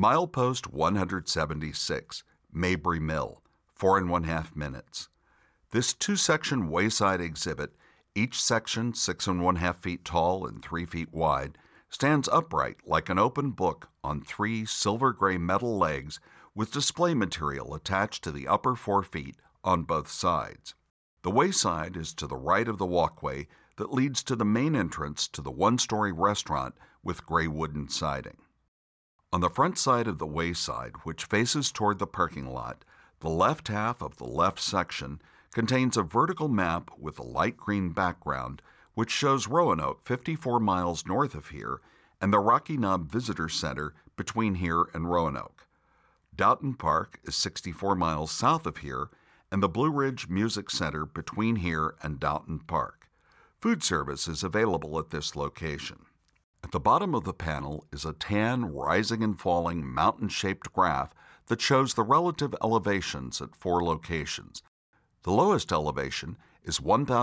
Milepost 176, Mabry Mill, 4½ minutes. This two-section wayside exhibit, each section 6½ feet tall and 3 feet wide, stands upright like an open book on 3 silver-gray metal legs with display material attached to the upper 4 feet on both sides. The wayside is to the right of the walkway that leads to the main entrance to the one-story restaurant with gray wooden siding. On the front side of the wayside, which faces toward the parking lot, the left half of the left section contains a vertical map with a light green background which shows Roanoke 54 miles north of here and the Rocky Knob Visitor Center between here and Roanoke. Doughton Park is 64 miles south of here and the Blue Ridge Music Center between here and Doughton Park. Food service is available at this location. At the bottom of the panel is a tan, rising and falling mountain-shaped graph that shows the relative elevations at 4 locations. The lowest elevation is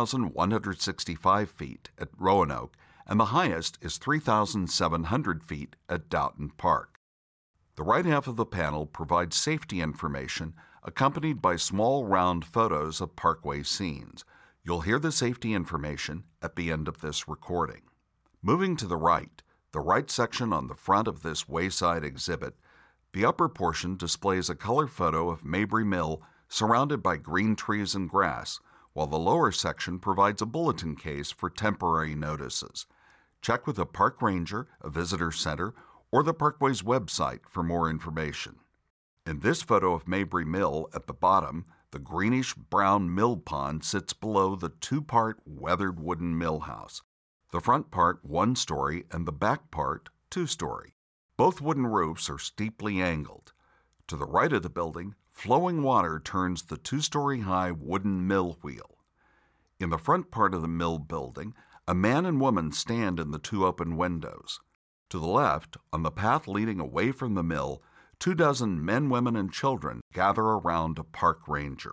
1,165 feet at Roanoke, and the highest is 3,700 feet at Doughton Park. The right half of the panel provides safety information accompanied by small round photos of parkway scenes. You'll hear the safety information at the end of this recording. Moving to the right section on the front of this wayside exhibit, the upper portion displays a color photo of Mabry Mill surrounded by green trees and grass, while the lower section provides a bulletin case for temporary notices. Check with a park ranger, a visitor center, or the Parkway's website for more information. In this photo of Mabry Mill at the bottom, the greenish-brown mill pond sits below the 2-part weathered wooden mill house. The front part 1-story and the back part 2-story. Both wooden roofs are steeply angled. To the right of the building, flowing water turns the 2-story-high wooden mill wheel. In the front part of the mill building, a man and woman stand in the 2 open windows. To the left, on the path leading away from the mill, 24 men, women, and children gather around a park ranger.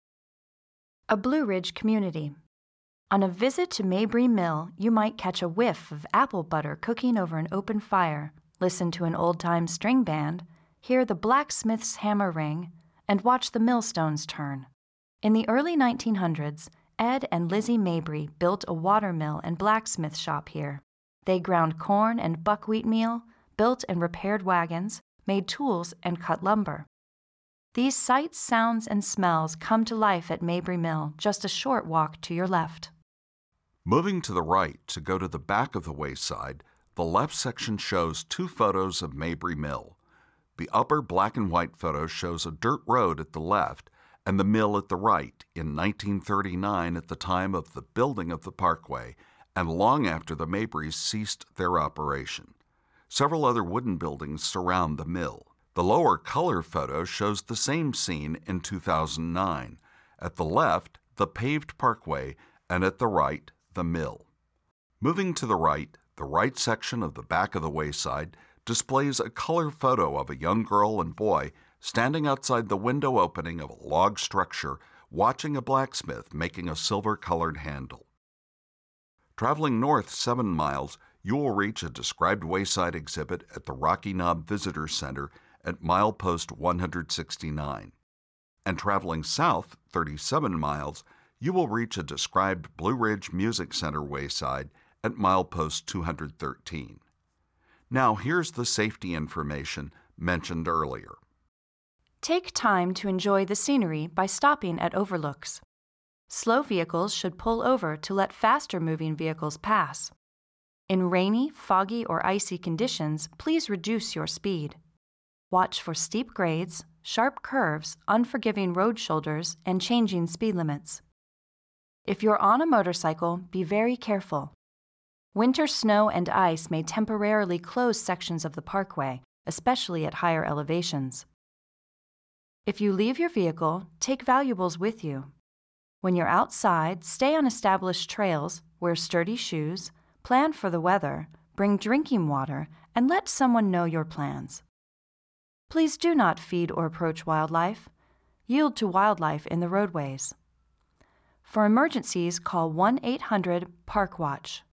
A Blue Ridge community. On a visit to Mabry Mill, you might catch a whiff of apple butter cooking over an open fire, listen to an old-time string band, hear the blacksmith's hammer ring, and watch the millstones turn. In the early 1900s, Ed and Lizzie Mabry built a watermill and blacksmith shop here. They ground corn and buckwheat meal, built and repaired wagons, made tools, and cut lumber. These sights, sounds, and smells come to life at Mabry Mill, just a short walk to your left. Moving to the right to go to the back of the wayside, the left section shows 2 photos of Mabry Mill. The upper black and white photo shows a dirt road at the left and the mill at the right in 1939 at the time of the building of the parkway and long after the Mabrys ceased their operation. Several other wooden buildings surround the mill. The lower color photo shows the same scene in 2009. At the left, the paved parkway, and at the right, the mill. Moving to the right section of the back of the wayside displays a color photo of a young girl and boy standing outside the window opening of a log structure watching a blacksmith making a silver-colored handle. Traveling north 7 miles, you will reach a described wayside exhibit at the Rocky Knob Visitor Center at milepost 169. And traveling south 37 miles, you will reach a described Blue Ridge Music Center wayside at milepost 213. Now here's the safety information mentioned earlier. Take time to enjoy the scenery by stopping at overlooks. Slow vehicles should pull over to let faster-moving vehicles pass. In rainy, foggy, or icy conditions, please reduce your speed. Watch for steep grades, sharp curves, unforgiving road shoulders, and changing speed limits. If you're on a motorcycle, be very careful. Winter snow and ice may temporarily close sections of the parkway, especially at higher elevations. If you leave your vehicle, take valuables with you. When you're outside, stay on established trails, wear sturdy shoes, plan for the weather, bring drinking water, and let someone know your plans. Please do not feed or approach wildlife. Yield to wildlife in the roadways. For emergencies, call 1-800-PARK-WATCH.